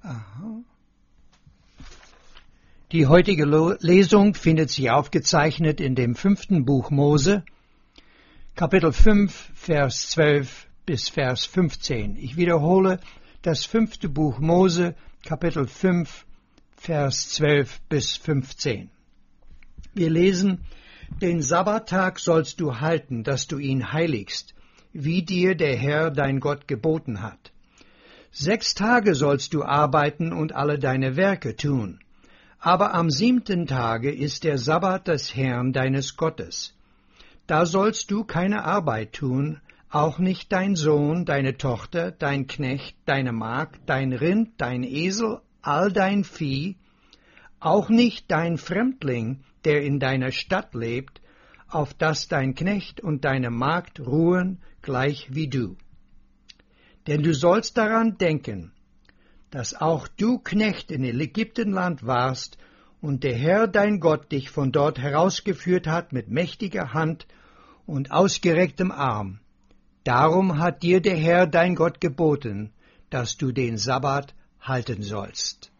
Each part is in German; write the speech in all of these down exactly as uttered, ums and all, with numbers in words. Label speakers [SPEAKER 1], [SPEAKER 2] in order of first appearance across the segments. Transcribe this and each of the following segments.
[SPEAKER 1] Aha. Die heutige Lesung findet sich aufgezeichnet in dem fünften Buch Mose, Kapitel fünf, Vers zwölf bis Vers fünfzehn. Ich wiederhole, das fünfte Buch Mose, Kapitel fünf, Vers zwölf bis fünfzehn. Wir lesen: Den Sabbattag sollst du halten, dass du ihn heiligst, wie dir der Herr dein Gott geboten hat. Sechs Tage sollst du arbeiten und alle deine Werke tun. Aber am siebten Tage ist der Sabbat des Herrn deines Gottes. Da sollst du keine Arbeit tun, auch nicht dein Sohn, deine Tochter, dein Knecht, deine Magd, dein Rind, dein Esel, all dein Vieh, auch nicht dein Fremdling, der in deiner Stadt lebt, auf dass dein Knecht und deine Magd ruhen, gleich wie du. Denn du sollst daran denken, dass auch du Knecht in Ägyptenland warst und der Herr dein Gott dich von dort herausgeführt hat mit mächtiger Hand und ausgerecktem Arm. Darum hat dir der Herr dein Gott geboten, dass du den Sabbat halten sollst.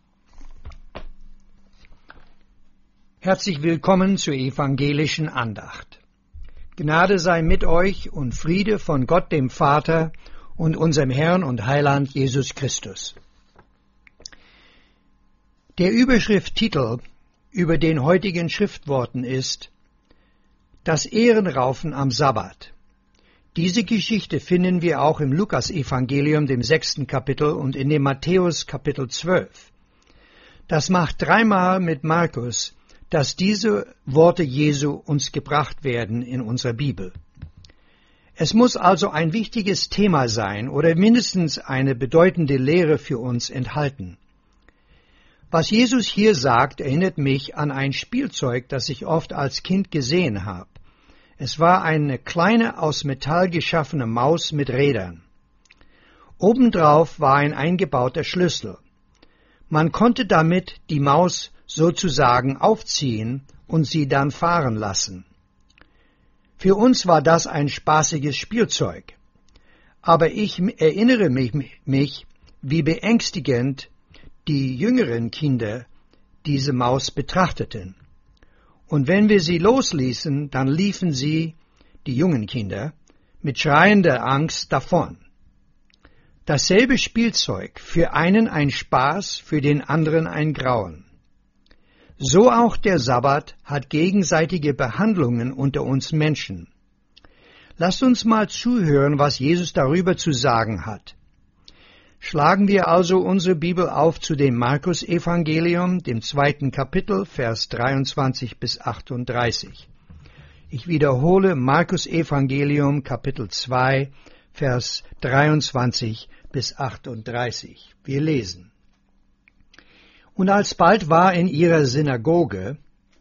[SPEAKER 1] Herzlich willkommen zur evangelischen Andacht. Gnade sei mit euch und Friede von Gott dem Vater und unserem Herrn und Heiland Jesus Christus. Der Überschrifttitel über den heutigen Schriftworten ist Das Ehrenraufen am Sabbat. Diese Geschichte finden wir auch im Lukas-Evangelium, dem sechsten Kapitel, und in dem Matthäus Kapitel zwölf. Das macht dreimal mit Markus, dass diese Worte Jesu uns gebracht werden in unserer Bibel. Es muss also ein wichtiges Thema sein oder mindestens eine bedeutende Lehre für uns enthalten. Was Jesus hier sagt, erinnert mich an ein Spielzeug, das ich oft als Kind gesehen habe. Es war eine kleine aus Metall geschaffene Maus mit Rädern. Obendrauf war ein eingebauter Schlüssel. Man konnte damit die Maus sozusagen aufziehen und sie dann fahren lassen. Für uns war das ein spaßiges Spielzeug. Aber ich erinnere mich, mich, wie beängstigend die jüngeren Kinder diese Maus betrachteten. Und wenn wir sie losließen, dann liefen sie, die jungen Kinder, mit schreiender Angst davon. Dasselbe Spielzeug, für einen ein Spaß, für den anderen ein Grauen. So auch der Sabbat hat gegenseitige Behandlungen unter uns Menschen. Lasst uns mal zuhören, was Jesus darüber zu sagen hat. Schlagen wir also unsere Bibel auf zu dem Markus-Evangelium, dem zweiten Kapitel, Vers dreiundzwanzig bis achtunddreißig. Ich wiederhole Markus-Evangelium, Kapitel zwei, Vers dreiundzwanzig bis achtunddreißig. Wir lesen. Und alsbald war in ihrer Synagoge,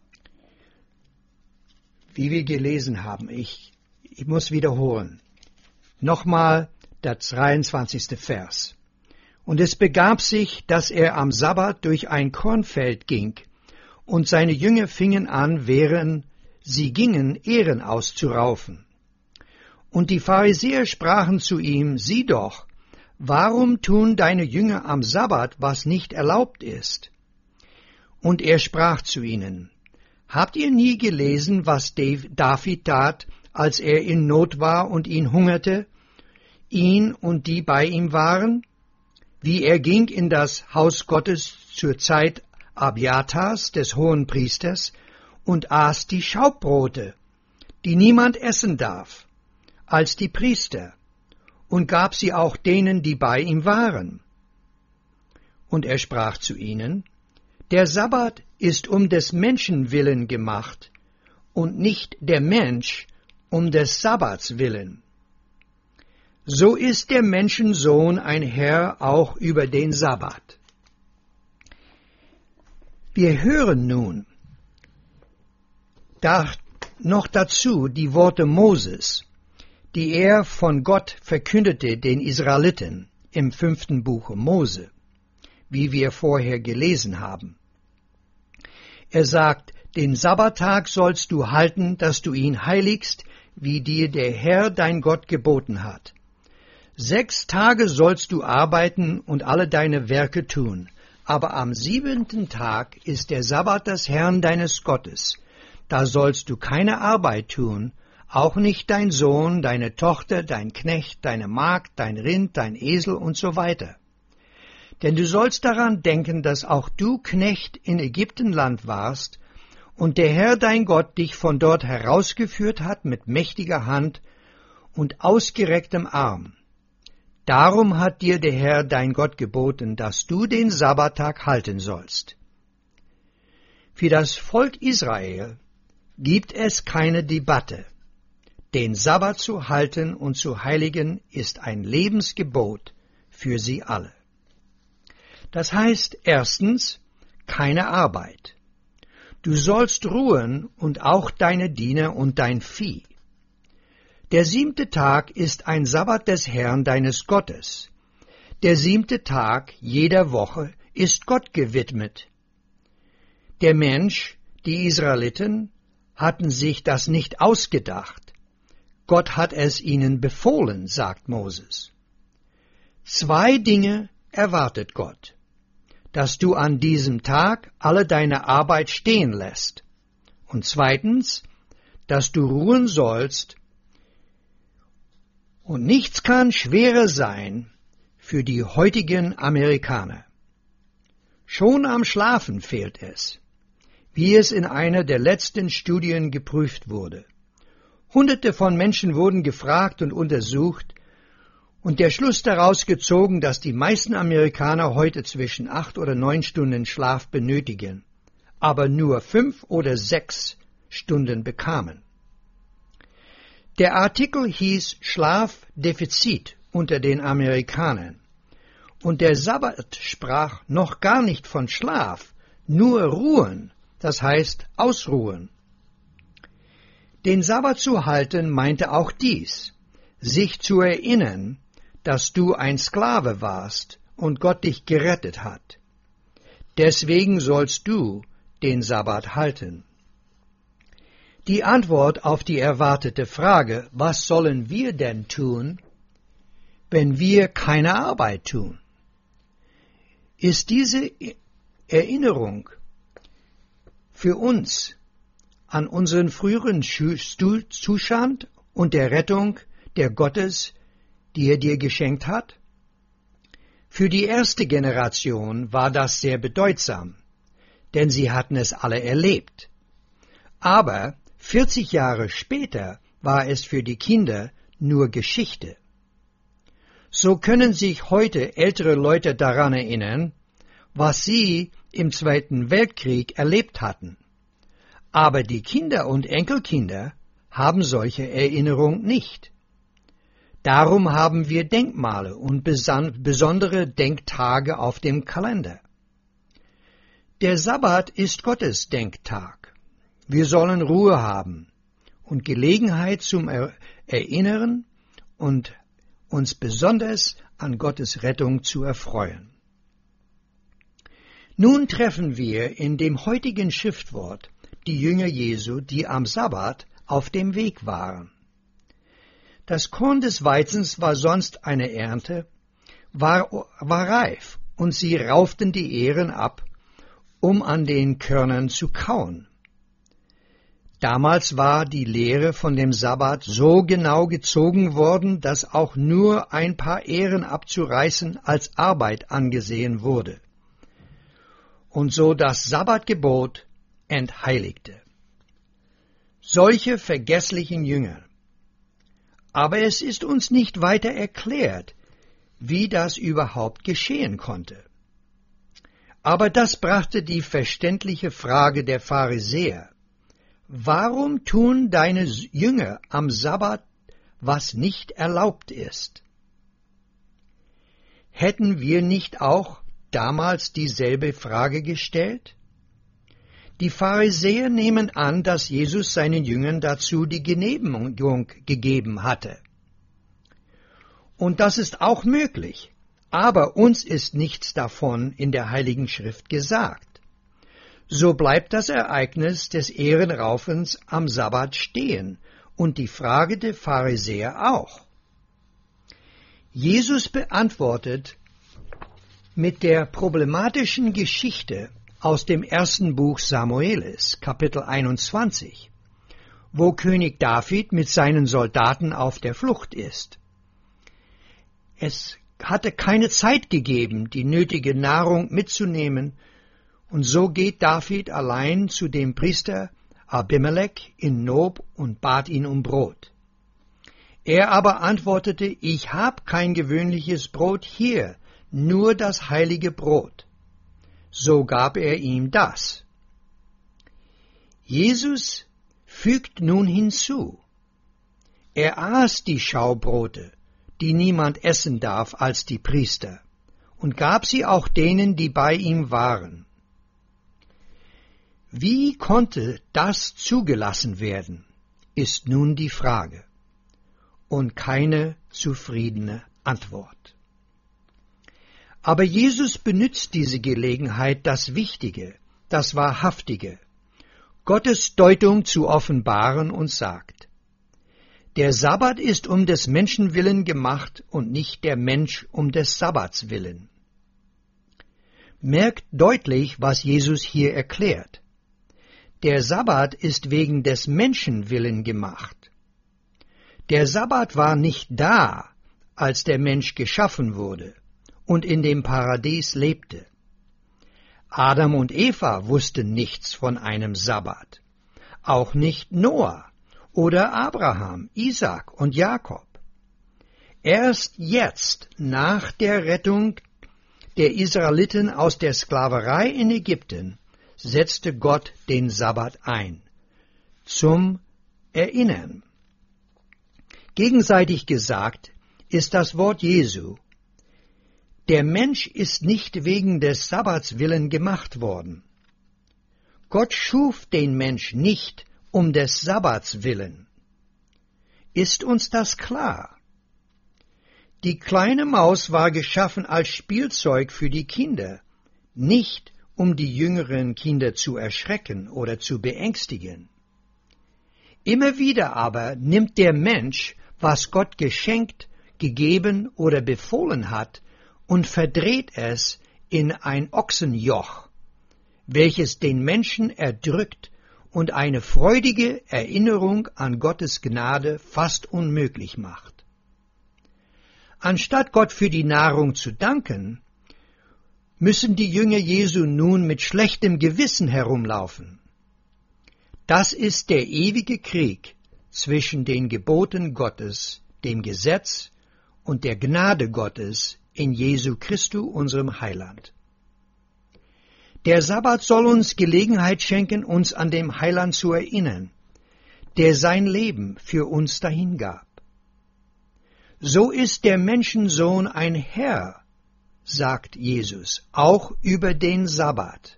[SPEAKER 1] wie wir gelesen haben, ich, ich muss wiederholen, nochmal der dreiundzwanzigste Vers. Und es begab sich, dass er am Sabbat durch ein Kornfeld ging, und seine Jünger fingen an, während sie gingen, Ähren auszuraufen. Und die Pharisäer sprachen zu ihm, sieh doch, warum tun deine Jünger am Sabbat, was nicht erlaubt ist? Und er sprach zu ihnen, habt ihr nie gelesen, was David tat, als er in Not war und ihn hungerte, ihn und die bei ihm waren? Wie er ging in das Haus Gottes zur Zeit Abiatars, des Hohenpriesters, und aß die Schaubbrote, die niemand essen darf, als die Priester, und gab sie auch denen, die bei ihm waren. Und er sprach zu ihnen, der Sabbat ist um des Menschen willen gemacht, und nicht der Mensch um des Sabbats willen. So ist der Menschensohn ein Herr auch über den Sabbat. Wir hören nun da noch dazu die Worte Moses, die er von Gott verkündete den Israeliten im fünften Buche Mose, wie wir vorher gelesen haben. Er sagt, den Sabbattag sollst du halten, dass du ihn heiligst, wie dir der Herr dein Gott geboten hat. Sechs Tage sollst du arbeiten und alle deine Werke tun, aber am siebenten Tag ist der Sabbat des Herrn deines Gottes. Da sollst du keine Arbeit tun, auch nicht dein Sohn, deine Tochter, dein Knecht, deine Magd, dein Rind, dein Esel und so weiter. Denn du sollst daran denken, dass auch du Knecht in Ägyptenland warst und der Herr dein Gott dich von dort herausgeführt hat mit mächtiger Hand und ausgerecktem Arm. Darum hat dir der Herr dein Gott geboten, dass du den Sabbattag halten sollst. Für das Volk Israel gibt es keine Debatte. Den Sabbat zu halten und zu heiligen ist ein Lebensgebot für sie alle. Das heißt erstens, keine Arbeit. Du sollst ruhen und auch deine Diener und dein Vieh. Der siebte Tag ist ein Sabbat des Herrn deines Gottes. Der siebte Tag jeder Woche ist Gott gewidmet. Der Mensch, die Israeliten, hatten sich das nicht ausgedacht. Gott hat es ihnen befohlen, sagt Moses. Zwei Dinge erwartet Gott: dass du an diesem Tag alle deine Arbeit stehen lässt, und zweitens, dass du ruhen sollst. Und nichts kann schwerer sein für die heutigen Amerikaner. Schon am Schlafen fehlt es, wie es in einer der letzten Studien geprüft wurde. Hunderte von Menschen wurden gefragt und untersucht und der Schluss daraus gezogen, dass die meisten Amerikaner heute zwischen acht oder neun Stunden Schlaf benötigen, aber nur fünf oder sechs Stunden bekamen. Der Artikel hieß Schlafdefizit unter den Amerikanern und der Sabbat sprach noch gar nicht von Schlaf, nur Ruhen, das heißt Ausruhen. Den Sabbat zu halten meinte auch dies, sich zu erinnern, dass du ein Sklave warst und Gott dich gerettet hat. Deswegen sollst du den Sabbat halten. Die Antwort auf die erwartete Frage, was sollen wir denn tun, wenn wir keine Arbeit tun, ist diese Erinnerung für uns an unseren früheren Zustand und der Rettung der Gottes, die er dir geschenkt hat? Für die erste Generation war das sehr bedeutsam, denn sie hatten es alle erlebt. Aber vierzig Jahre später war es für die Kinder nur Geschichte. So können sich heute ältere Leute daran erinnern, was sie im Zweiten Weltkrieg erlebt hatten. Aber die Kinder und Enkelkinder haben solche Erinnerung nicht. Darum haben wir Denkmale und besondere Denktage auf dem Kalender. Der Sabbat ist Gottes Denktag. Wir sollen Ruhe haben und Gelegenheit zum Erinnern und uns besonders an Gottes Rettung zu erfreuen. Nun treffen wir in dem heutigen Schriftwort die Jünger Jesu, die am Sabbat auf dem Weg waren. Das Korn des Weizens war sonst eine Ernte, war, war reif, und sie rauften die Ähren ab, um an den Körnern zu kauen. Damals war die Lehre von dem Sabbat so genau gezogen worden, dass auch nur ein paar Ähren abzureißen als Arbeit angesehen wurde, und so das Sabbatgebot entheiligte. Solche vergesslichen Jünger. Aber es ist uns nicht weiter erklärt, wie das überhaupt geschehen konnte. Aber das brachte die verständliche Frage der Pharisäer: Warum tun deine Jünger am Sabbat, was nicht erlaubt ist? Hätten wir nicht auch damals dieselbe Frage gestellt? Die Pharisäer nehmen an, dass Jesus seinen Jüngern dazu die Genehmigung gegeben hatte. Und das ist auch möglich, aber uns ist nichts davon in der Heiligen Schrift gesagt. So bleibt das Ereignis des Ehrenraufens am Sabbat stehen und die Frage der Pharisäer auch. Jesus beantwortet mit der problematischen Geschichte aus dem ersten Buch Samuelis, Kapitel einundzwanzig, wo König David mit seinen Soldaten auf der Flucht ist. Es hatte keine Zeit gegeben, die nötige Nahrung mitzunehmen, und so geht David allein zu dem Priester Abimelech in Nob und bat ihn um Brot. Er aber antwortete, ich hab kein gewöhnliches Brot hier, nur das heilige Brot. So gab er ihm das. Jesus fügt nun hinzu, er aß die Schaubrote, die niemand essen darf als die Priester, und gab sie auch denen, die bei ihm waren. Wie konnte das zugelassen werden, ist nun die Frage, und keine zufriedene Antwort. Aber Jesus benützt diese Gelegenheit, das Wichtige, das Wahrhaftige, Gottes Deutung zu offenbaren und sagt, der Sabbat ist um des Menschen willen gemacht und nicht der Mensch um des Sabbats willen. Merkt deutlich, was Jesus hier erklärt. Der Sabbat ist wegen des Menschen willen gemacht. Der Sabbat war nicht da, als der Mensch geschaffen wurde und in dem Paradies lebte. Adam und Eva wussten nichts von einem Sabbat, auch nicht Noah oder Abraham, Isaak und Jakob. Erst jetzt, nach der Rettung der Israeliten aus der Sklaverei in Ägypten, setzte Gott den Sabbat ein, zum Erinnern. Gegenseitig gesagt ist das Wort Jesu, der Mensch ist nicht wegen des Sabbats willen gemacht worden. Gott schuf den Mensch nicht um des Sabbats willen. Ist uns das klar? Die kleine Maus war geschaffen als Spielzeug für die Kinder, nicht um die jüngeren Kinder zu erschrecken oder zu beängstigen. Immer wieder aber nimmt der Mensch, was Gott geschenkt, gegeben oder befohlen hat, und verdreht es in ein Ochsenjoch, welches den Menschen erdrückt und eine freudige Erinnerung an Gottes Gnade fast unmöglich macht. Anstatt Gott für die Nahrung zu danken, müssen die Jünger Jesu nun mit schlechtem Gewissen herumlaufen. Das ist der ewige Krieg zwischen den Geboten Gottes, dem Gesetz und der Gnade Gottes in Jesu Christu, unserem Heiland. Der Sabbat soll uns Gelegenheit schenken, uns an dem Heiland zu erinnern, der sein Leben für uns dahingab. So ist der Menschensohn ein Herr, sagt Jesus, auch über den Sabbat.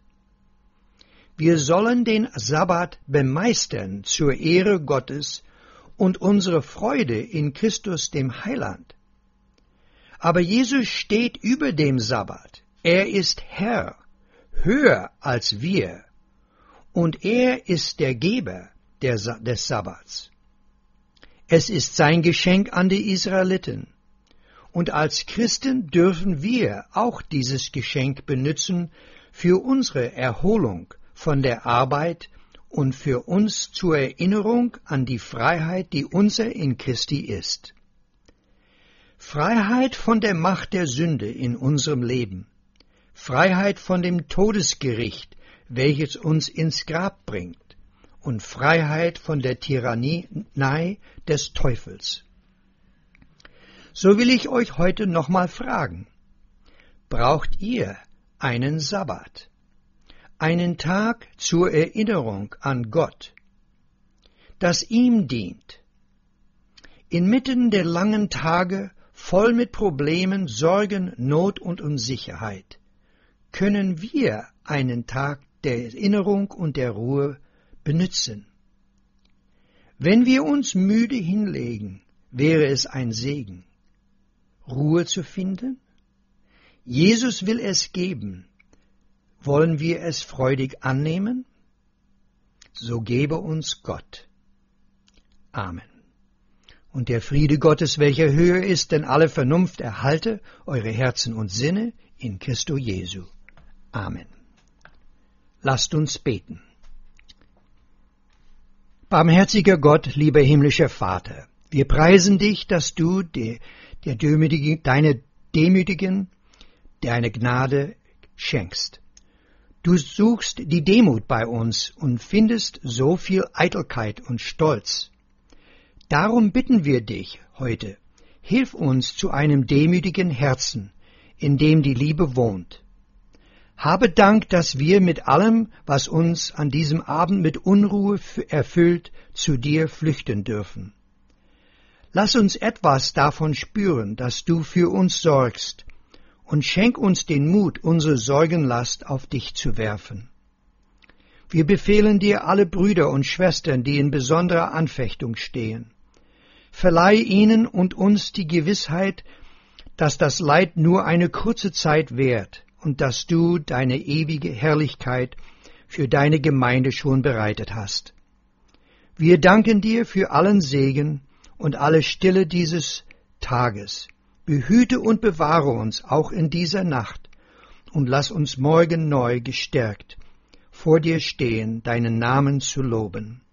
[SPEAKER 1] Wir sollen den Sabbat bemeistern zur Ehre Gottes und unsere Freude in Christus dem Heiland. Aber Jesus steht über dem Sabbat. Er ist Herr, höher als wir, und er ist der Geber der, des Sabbats. Es ist sein Geschenk an die Israeliten, und als Christen dürfen wir auch dieses Geschenk benutzen für unsere Erholung von der Arbeit und für uns zur Erinnerung an die Freiheit, die unser in Christi ist. Freiheit von der Macht der Sünde in unserem Leben, Freiheit von dem Todesgericht, welches uns ins Grab bringt, und Freiheit von der Tyrannei des Teufels. So will ich euch heute nochmal fragen, braucht ihr einen Sabbat, einen Tag zur Erinnerung an Gott, das ihm dient? Inmitten der langen Tage, voll mit Problemen, Sorgen, Not und Unsicherheit, können wir einen Tag der Erinnerung und der Ruhe benützen. Wenn wir uns müde hinlegen, wäre es ein Segen, Ruhe zu finden. Jesus will es geben. Wollen wir es freudig annehmen? So gebe uns Gott. Amen. Und der Friede Gottes, welcher höher ist denn alle Vernunft, erhalte eure Herzen und Sinne in Christo Jesu. Amen. Lasst uns beten. Barmherziger Gott, lieber himmlischer Vater, wir preisen dich, dass du der, der Demütigen, deine Demütigen deine Gnade schenkst. Du suchst die Demut bei uns und findest so viel Eitelkeit und Stolz. Darum bitten wir dich heute, hilf uns zu einem demütigen Herzen, in dem die Liebe wohnt. Habe Dank, dass wir mit allem, was uns an diesem Abend mit Unruhe erfüllt, zu dir flüchten dürfen. Lass uns etwas davon spüren, dass du für uns sorgst, und schenk uns den Mut, unsere Sorgenlast auf dich zu werfen. Wir befehlen dir alle Brüder und Schwestern, die in besonderer Anfechtung stehen. Verleih ihnen und uns die Gewissheit, dass das Leid nur eine kurze Zeit währt und dass du deine ewige Herrlichkeit für deine Gemeinde schon bereitet hast. Wir danken dir für allen Segen und alle Stille dieses Tages. Behüte und bewahre uns auch in dieser Nacht und lass uns morgen neu gestärkt vor dir stehen, deinen Namen zu loben.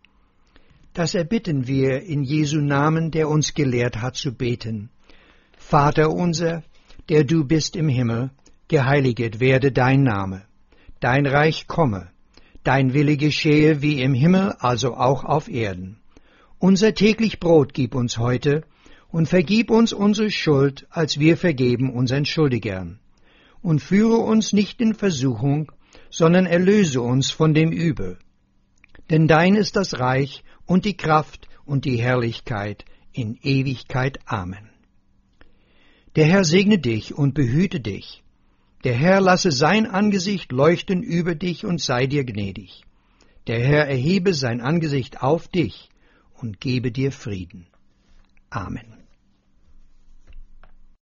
[SPEAKER 1] Das erbitten wir in Jesu Namen, der uns gelehrt hat zu beten. Vater unser, der du bist im Himmel, geheiliget werde dein Name. Dein Reich komme, dein Wille geschehe wie im Himmel, also auch auf Erden. Unser täglich Brot gib uns heute und vergib uns unsere Schuld, als wir vergeben unseren Schuldigern. Und führe uns nicht in Versuchung, sondern erlöse uns von dem Übel. Denn dein ist das Reich und die Kraft und die Herrlichkeit in Ewigkeit. Amen. Der Herr segne dich und behüte dich. Der Herr lasse sein Angesicht leuchten über dich und sei dir gnädig. Der Herr erhebe sein Angesicht auf dich und gebe dir Frieden. Amen.